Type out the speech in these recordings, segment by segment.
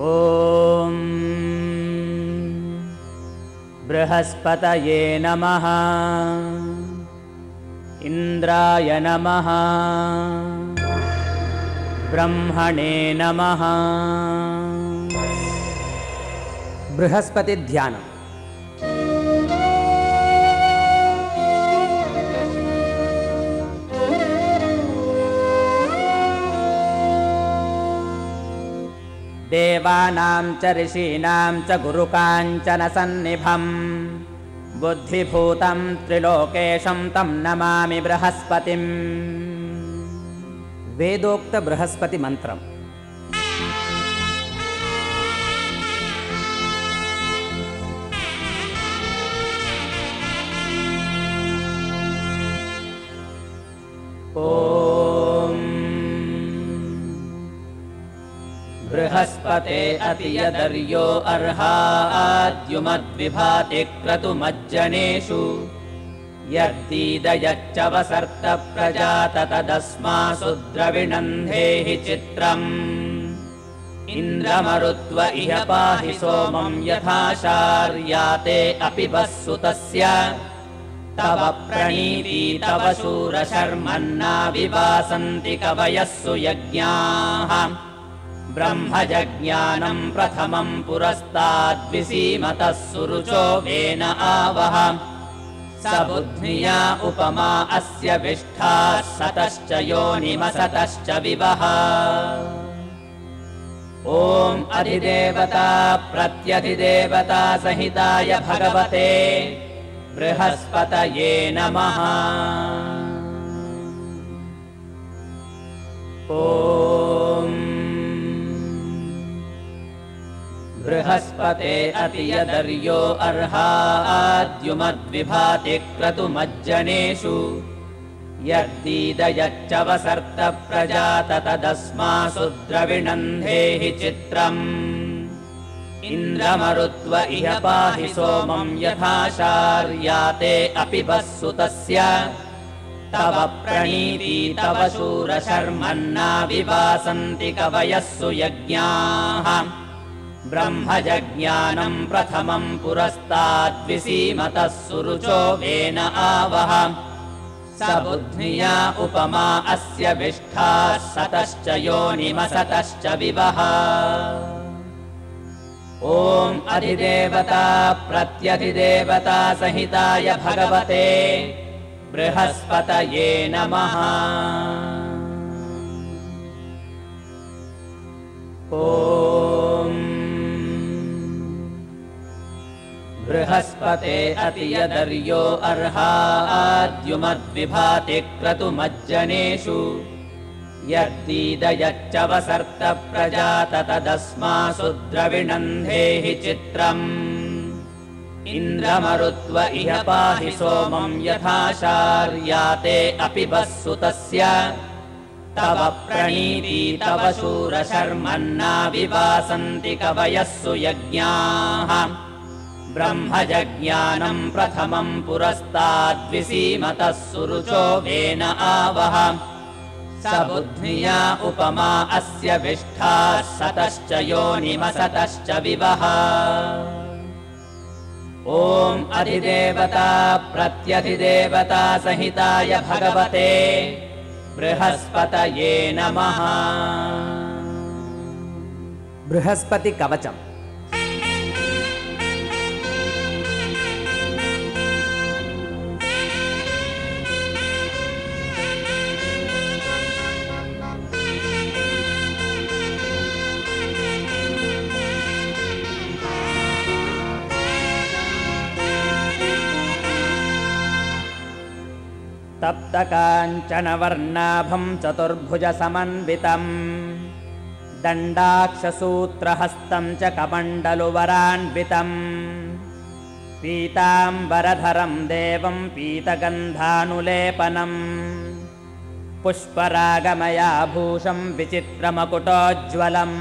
ॐ बृहस्पतये नमः। इन्द्राय नमः। ब्रह्मणे नमः। बृहस्पति ध्यानम्। देवानां च ऋषीणां च गुरुकाञ्चन सन्निभं बुद्धिभूतं त्रिलोकेशं तं नमामि बृहस्पतिम्। वेदोक्त बृहस्पति मंत्रम्। बृहस्पते अतियदर्यो अर्हाद्युमद्विभाति क्रतुमज्जनेषु यद्दीदयच्च वसर्त प्रजात तदस्मासु द्रविणन्धेहि चित्रम्। इन्द्रमरुत्व इह पाहि सोमं यथाशार्याते अपि वस्सुतस्य तव प्रणीति तव शूरशर्मन्ना विवासन्ति कवयः सुयज्ञाः। ब्रह्मजज्ञानं प्रथमं पुरस्ताद्विसीमतः सुरुचो वेन आवह। स बुद्ध्या उपमा अस्य विष्ठाः सतश्च योनिमसतश्च विवह। ॐ अधिदेवता प्रत्यधिदेवता सहिताय भगवते बृहस्पतये नमः। बृहस्पते अतियदर्यो अर्हाद्युमद्विभाति क्रतुमज्जनेषु यद्दीदयच्च वसर्त प्रजात तदस्मासु द्रविणन्धेहि चित्रम्। इन्द्रमरुत्व इह पाहि सोमं यथाशार्याते अपि वस्सुतस्य तव प्रणीति तव शूरशर्मन्ना विवासन्ति कवयः सुयज्ञाः। ब्रह्मजज्ञानं प्रथमं पुरस्ताद्विसीमतः सुरुचो वेन आवह। स बुद्ध्या उपमा अस्य विष्ठाः सतश्च योनिमसतश्च विवह। ॐ अधिदेवता प्रत्यधिदेवता सहिताय भगवते बृहस्पतये नमः। बृहस्पते अतियदर्यो अर्हाद्युमद्विभाति क्रतुमज्जनेषु यद्दीदयच्च वसर्त प्रजात तदस्मासु द्रविणन्धेहि चित्रम्। इन्द्रमरुत्व इह पाहि सोमं यथाशार्याते अपि वस्सुतस्य तव प्रणीति तव शूरशर्मन्ना विवासन्ति कवयः सुयज्ञाः। ब्रह्मजज्ञानं प्रथमं पुरस्ताद्विसीमतः सुरुचो वेन आवह। स बुद्ध्या उपमा अस्य विष्ठाः सतश्च योनिमसतश्च विवह। ॐ अधिदेवता प्रत्यधिदेवता सहिताय भगवते बृहस्पतये नमः। बृहस्पति कवचम्। तप्तकाञ्चनवर्णाभं चतुर्भुजसमन्वितं दण्डाक्षसूत्रहस्तं च कमण्डलुवरान्वितं पीताम्बरधरं देवं पीतगन्धानुलेपनं पुष्परागमयाभूषं विचित्रमकुटोज्ज्वलं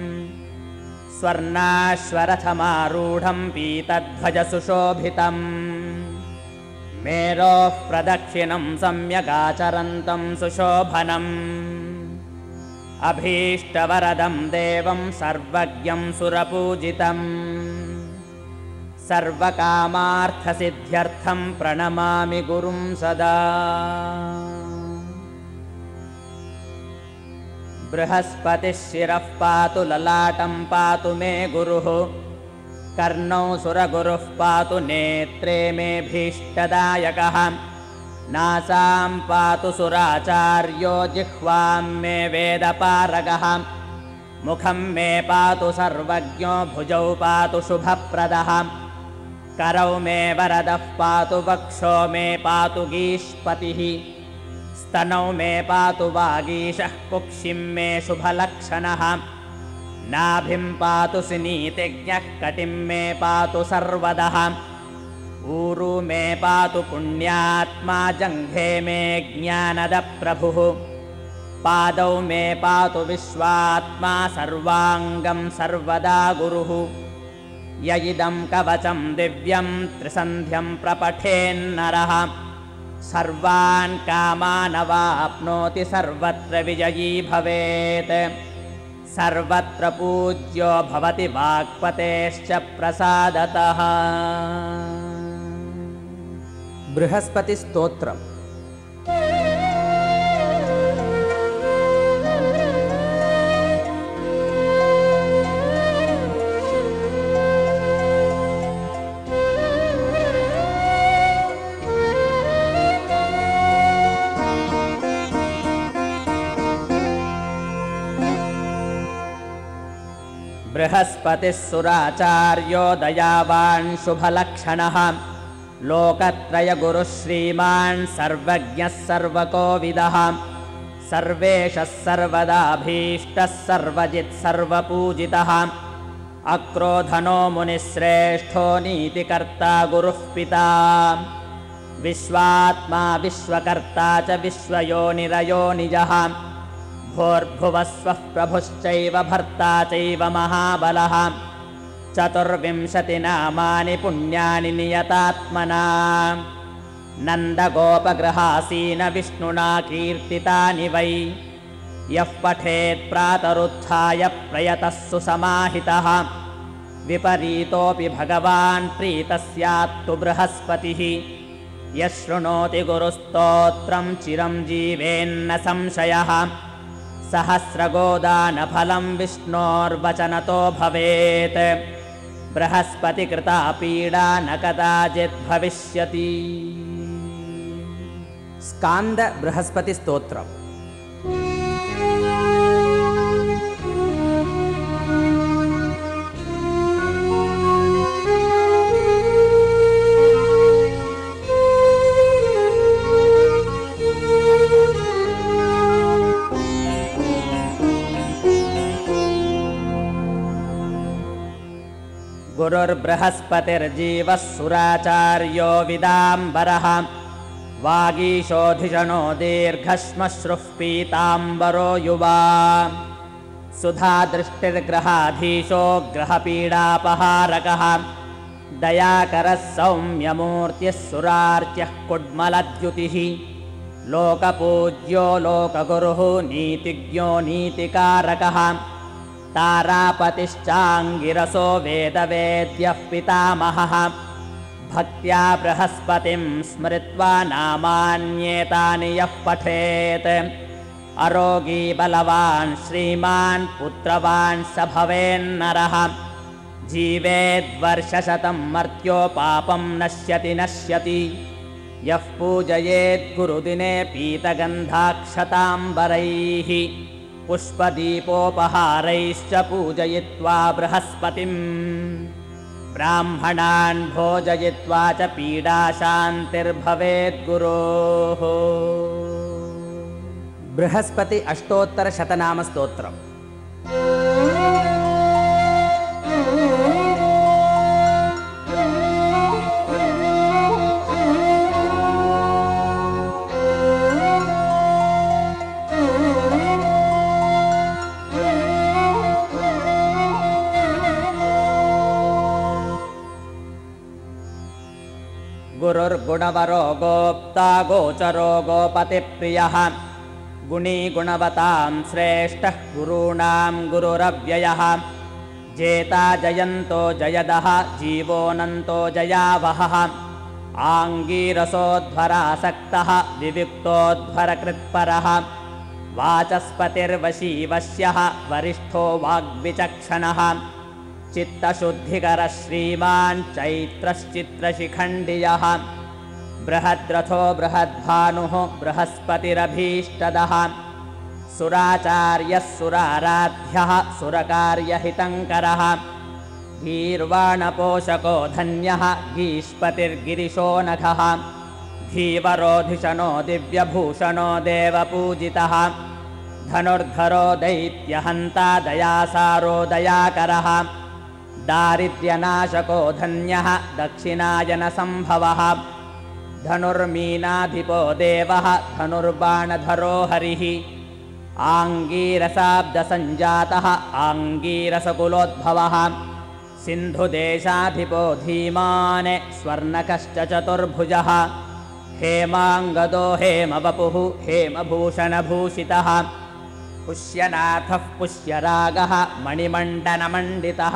स्वर्णाश्वरथमारूढं पीतध्वजसुशोभितम् मेरोः प्रदक्षिणं सम्यगाचरन्तं सुशोभनम् अभीष्टवरदं देवं सर्वज्ञं सुरपूजितम् सर्वकामार्थसिद्ध्यर्थं प्रणमामि गुरुं सदा। बृहस्पतिः शिरः पातु ललाटं पातु मे गुरुः कर्णौ सुरगुरुः पातु नेत्रे मे भीष्टदायकः नासां पातु सुराचार्यो जिह्वां मे वेदपारगः मुखं मे पातु सर्वज्ञो भुजौ पातु शुभप्रदः करौ मे वरदः पातु वक्षो मे पातु गीष्पतिः स्तनौ मे पातु वागीशः कुक्षिं मे शुभलक्षणः नाभिं पातु सिनीतिज्ञः कटिं मे पातु सर्वदः ऊरु मे पातु पुण्यात्मा जङ्घे मे ज्ञानदप्रभुः पादौ मे पातु विश्वात्मा सर्वाङ्गं सर्वदा गुरुः य इदं कवचं दिव्यं त्रिसन्ध्यं प्रपठेन्नरः सर्वान् कामानवाप्नोति सर्वत्र विजयी भवेत् सर्वत्र पूज्यो भवति वाक्पतेश्च प्रसादतः। बृहस्पति स्तोत्रम्। बृहस्पतिः सुराचार्यो दयावान् शुभलक्षणः लोकत्रयगुरुः श्रीमान् सर्वज्ञः सर्वकोविदः सर्वेशः सर्वदाभीष्टः सर्वजित् सर्वपूजितः अक्रोधनो मुनिश्रेष्ठो नीतिकर्ता गुरुः पिता विश्वात्मा विश्वकर्ता च विश्वयोनिरयोनिजः भूर्भुवस्वः प्रभुश्चैव भर्ता चैव महाबलः 24 नामानि पुण्यानि नियतात्मना नन्दगोपगृहासीन विष्णुना कीर्तितानि वै यः पठेत् प्रातरुत्थाय प्रयतः सुसमाहितः विपरीतोऽपि भगवान् प्रीतः स्यात्तु बृहस्पतिः यः शृणोति गुरुस्तोत्रं चिरं जीवेन्न संशयः सहस्रगोदानफलं विष्णोर्वचनतो भवेत् बृहस्पतिकृता पीडा न कदाचित् भविष्यति। स्कान्द बृहस्पति स्तोत्रम्। गुरुर्बृहस्पतिर्जीवः सुराचार्यो विदाम्बरः वागीशोधिषणो दीर्घश्मश्रुः पीताम्बरो युवा सुधादृष्टिर्ग्रहाधीशो ग्रहपीडापहारकः दयाकरः सौम्यमूर्तिः सुरार्च्यः कुड्मलद्युतिः लोकपूज्यो लोकगुरुः नीतिज्ञो नीतिकारकः तारापतिश्चाङ्गिरसो वेदवेद्यः पितामहः भक्त्या बृहस्पतिं स्मृत्वा नामान्येतानि यः पठेत् अरोगी बलवान् श्रीमान् पुत्रवान् स भवेन्नरः जीवेद्वर्षशतं मर्त्यो पापं नश्यति यः पूजयेत् गुरुदिने पीतगन्धाक्षताम्बरैः पुष्पदीपोपहारैश्च पूजयित्वा बृहस्पतिं ब्राह्मणान् भोजयित्वा च पीडाशान्तिर्भवेद्गुरोः। बृहस्पति अष्टोत्तरशतनाम स्तोत्रम्। गुरुर्गुणवरो गोप्ता गोचरो गोपतिप्रियः गुणी गुणवतां श्रेष्ठः गुरूणां गुरुरव्ययः जेता जयन्तो जयदः जीवोऽनन्तो जयावहः आङ्गीरसोध्वरासक्तः विविक्तोध्वरकृत्परः वाचस्पतिर्वशी वश्यः वरिष्ठो वाग्विचक्षणः चित्तशुद्धिकरः श्रीमान् चैत्रश्चित्रशिखण्डियः बृहद्रथो बृहद्भानुः बृहस्पतिरभीष्टदः सुराचार्यः सुराराध्यः सुरकार्यहितङ्करः गीर्वाणपोषको धन्यः गीष्पतिर्गिरिशो नखः धीवरोधिषणो दिव्यभूषणो देवपूजितः धनुर्धरो दैत्यहन्ता दयासारो दयाकरः दारिद्र्यनाशको धन्यः दक्षिणायनसम्भवः धनुर्मीनाधिपो देवः धनुर्बाणधरो हरिः आङ्गीरसाब्दसञ्जातः आङ्गीरसकुलोद्भवः सिन्धुदेशाधिपो धीमान् स्वर्णकश्च चतुर्भुजः हेमाङ्गदो हेमवपुः हेमभूषणभूषितः पुष्यनाथः पुष्यरागः मणिमण्डनमण्डितः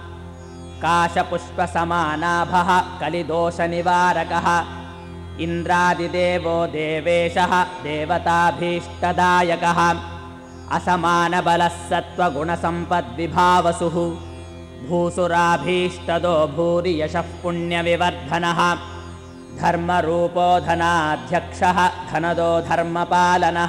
काशपुष्पसमानाभः कलिदोषनिवारकः इन्द्रादिदेवो देवेशः देवताभीष्टदायकः असमानबलः सत्त्वगुणसम्पद्विभावसुः भूसुराभीष्टदो भूरि यशः पुण्यविवर्धनः धर्मरूपो धनाध्यक्षः धनदो धर्मपालनः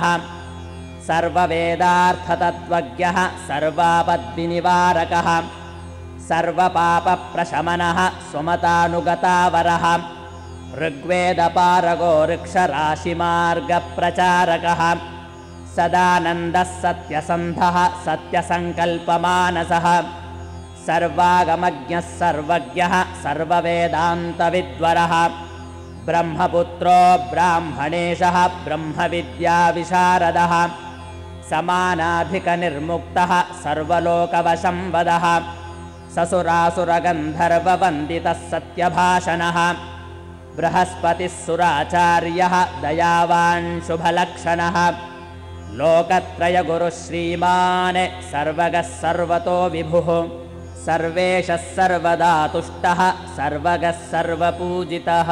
सर्ववेदार्थतत्त्वज्ञः सर्वापद्विनिवारकः सर्वपापप्रशमनः स्वमतानुगतावरः ऋग्वेदपारगो ऋक्षराशिमार्गप्रचारकः सदानन्दः सत्यसन्धः सत्यसङ्कल्पमानसः सर्वागमज्ञः सर्वज्ञः सर्ववेदान्तविद्वरः ब्रह्मपुत्रो ब्राह्मणेशः ब्रह्मविद्याविशारदः समानाधिकनिर्मुक्तः सर्वलोकवशंवदः ससुरासुरगन्धर्ववन्दितः सत्यभाषणः बृहस्पतिः सुराचार्यः दयावान् शुभलक्षणः लोकत्रयगुरुः श्रीमान् सर्वगः सर्वतो विभुः सर्वेशः सर्वदा तुष्टः सर्वगः सर्वपूजितः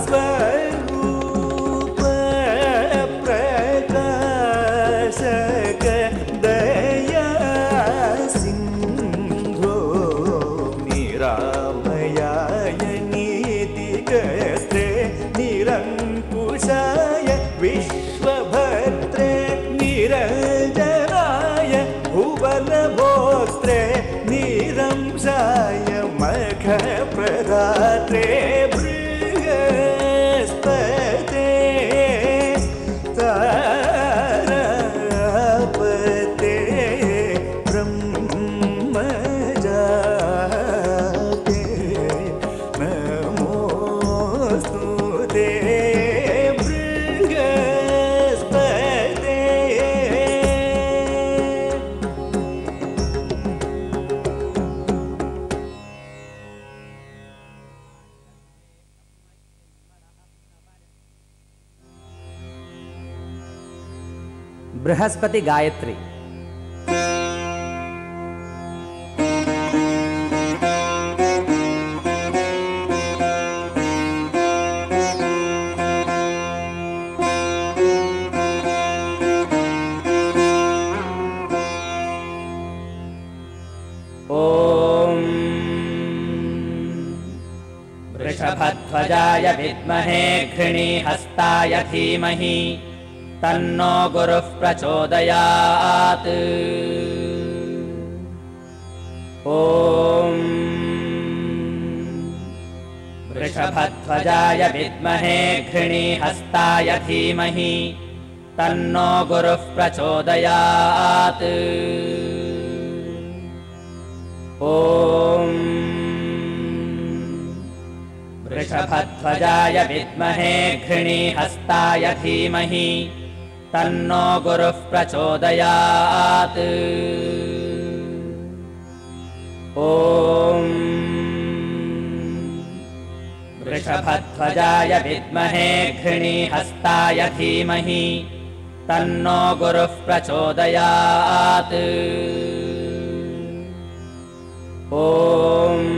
स्वरूप प्रकाशक दया सिंधो निरामयाय नीतिकर्त्रे निरङ्कुशाय विश्वभर्त्रे निरञ्जनाय भुवनभोक्त्रे निरंशाय मखप्रदात्रे बृहस्पते तारापते ब्रह्मजाते नमोऽस्तु ते बृहस्पते। बृहस्पति गायत्री। ॐ वृषभध्वजाय विद्महे घृणीहस्ताय धीमहि तन्नो गुरुः प्रचोदयात्। ॐ वृषभध्वजाय विद्महे घृणीहस्ताय धीमहि तन्नो गुरुः प्रचोदयात्। ॐ वृषभध्वजाय विद्महे घृणीहस्ताय धीमहि तन्नो गुरुः प्रचोदयात्। ॐ वृषभध्वजाय विद्महे घृणीहस्ताय धीमहि तन्नो गुरुः प्रचोदयात्। ॐ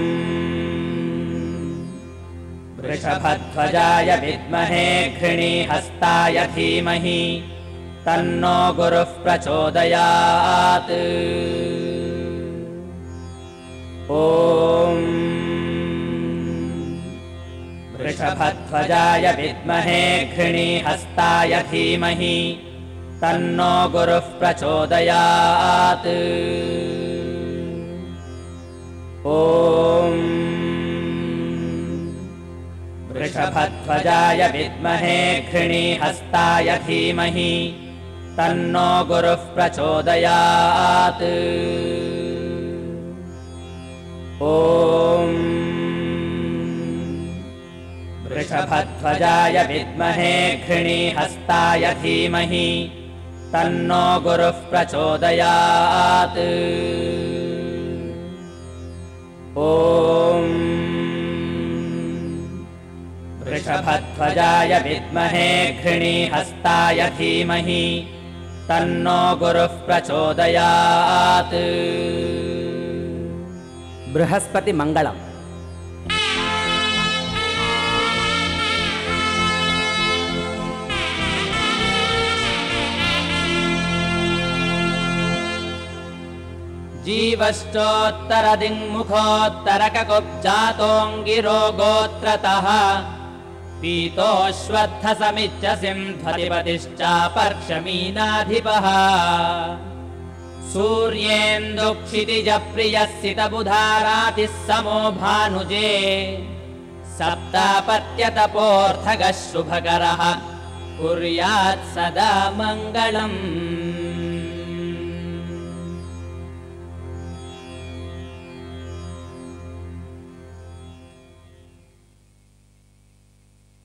वृषभध्वजाय विद्महे घृणीहस्ताय धीमहि तन्नो गुरुः प्रचोदयात्। ॐ वृषभध्वजाय विद्महे घृणीहस्ताय धीमहि तन्नो गुरुः प्रचोदयात्। ॐ वृषभध्वजाय विद्महे घृणीहस्ताय धीमहि तन्नो गुरुः प्रचोदयात्। ॐ वृषभध्वजाय विद्महे घृणीहस्ताय धीमहि तन्नो गुरुः प्रचोदयात्। ॐ वृषभध्वजाय विद्महे घृणीहस्ताय धीमहि तन्नो गुरुः प्रचोदयात्। बृहस्पति मंगलम्। जीवश्चोत्तरदिङ्मुखोत्तरककुब्जातोऽङ्गिरो गोत्रतः पीतोऽश्वत्थसमित्यसिंहतिपतिश्चापर्क्षमीनाधिपः सूर्येन्दुक्षितिजप्रियसितबुधारातिः समो भानुजे सप्तापत्यतपोऽर्थगः शुभकरः कुर्यात् सदा मङ्गलम्।